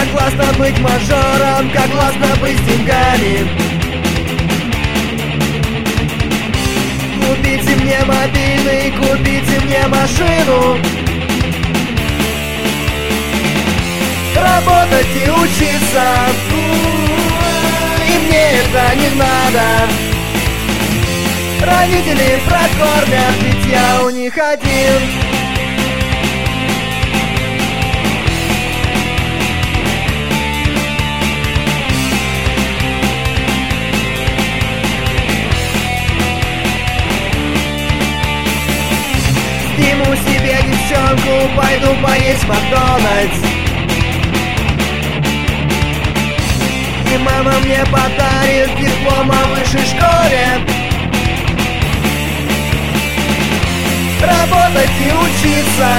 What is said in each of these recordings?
Как классно быть мажором, как классно быть с деньгами. Купите мне мобильный, купите мне машину. Работать и учиться, и мне это не надо. Родители прокормят, ведь я у них один. Сниму себе девчонку, пойду поесть в Макдональдс. И мама мне подарит диплом о высшей школе. Работать и учиться,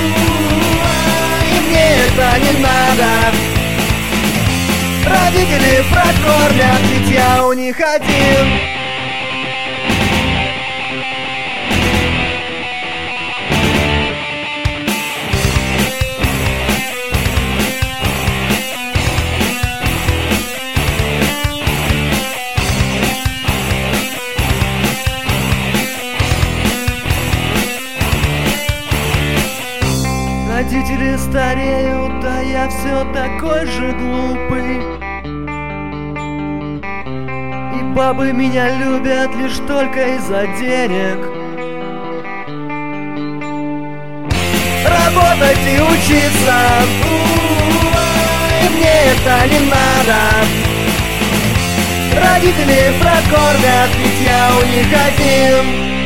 и мне это не надо. Родители прокормят, ведь я у них один. Родители стареют, а я все такой же глупый. И бабы меня любят лишь только из-за денег. Работать и учиться, и мне это не надо. Родители прокормят, ведь я у них один.